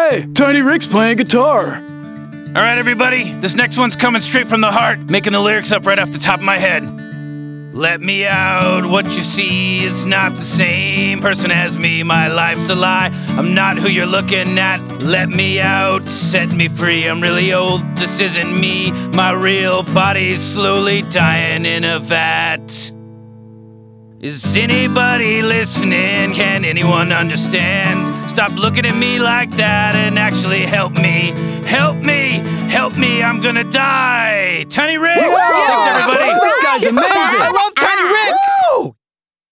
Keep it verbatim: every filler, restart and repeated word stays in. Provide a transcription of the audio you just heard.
Hey, Tiny Rick's playing guitar. All right, everybody, this next one's coming straight from the heart, making the lyrics up right off the top of my head. Let me out, what you see is not the same person as me, my life's a lie, I'm not who you're looking at. Let me out, set me free, I'm really old, this isn't me, my real body's slowly dying in a vat. Is anybody listening? Can anyone understand? Stop looking at me like that and actually help me. Help me! Help me! I'm gonna die! Tiny Rick! Whoa! Thanks, everybody! This guy's amazing! I love Tiny